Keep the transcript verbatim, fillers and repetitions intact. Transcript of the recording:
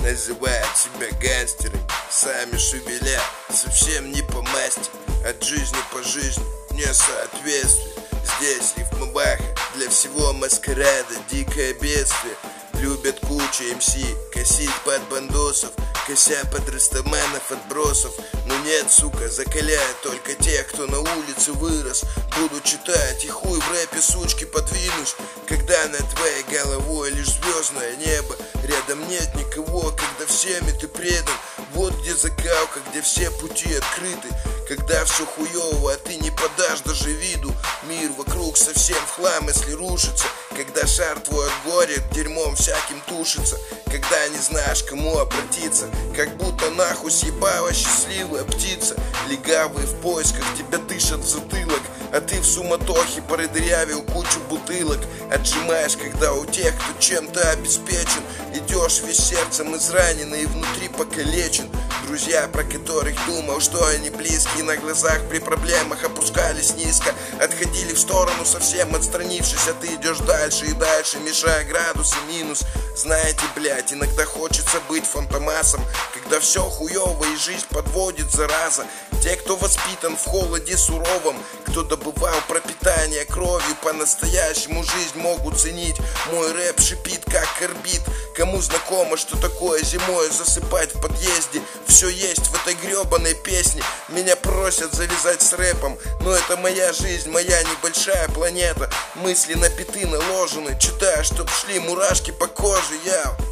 называют себя гангстерами, сами шевеля, совсем не по масти, от жизни по жизни несоответствие. Здесь рифма баха, для всего маскарада дикое бедствие. Любят куча эм си, косить под бандосов, кося под растаманов отбросов. Но нет, сука, закаляет только тех, кто на улице вырос. Буду читать и хуй в рэпе, сучки, подвинусь, когда над твоей головой лишь звездное небо. Рядом нет никого, когда всеми ты предан. Вот где закалка, где все пути открыты. Когда все хуёво, а ты не подашь даже виду. Мир вокруг совсем в хлам, если рушится. Когда шар твой от горя дерьмом всяким тушится. Когда не знаешь, кому обратиться, как будто нахуй съебала счастливая птица. Легавые в поисках тебя дышат в затылок, а ты в суматохе продырявил кучу бутылок. Отжимаешь, когда у тех, кто чем-то обеспечен. Идешь весь сердцем израненный и внутри покалечен. Друзья, про которых думал, что они близкие, на глазах при проблемах опускались низко, отходили в сторону, совсем отстранившись. А ты идешь дальше и дальше, мешая градус и минус. Знаете, блять, иногда хочется быть фантомасом, когда все хуёво и жизнь подводит зараза. Те, кто воспитан в холоде суровом, кто добывал пропитание кровью, по-настоящему жизнь могут ценить. Мой рэп шипит как орбит. Кому знакомо, что такое зимой засыпать в подъезде? Все есть в этой гребаной песне. Меня просят завязать с рэпом, но это моя жизнь, моя небольшая планета. Мысли на биты наложены, читаю, чтоб шли мурашки по коже, я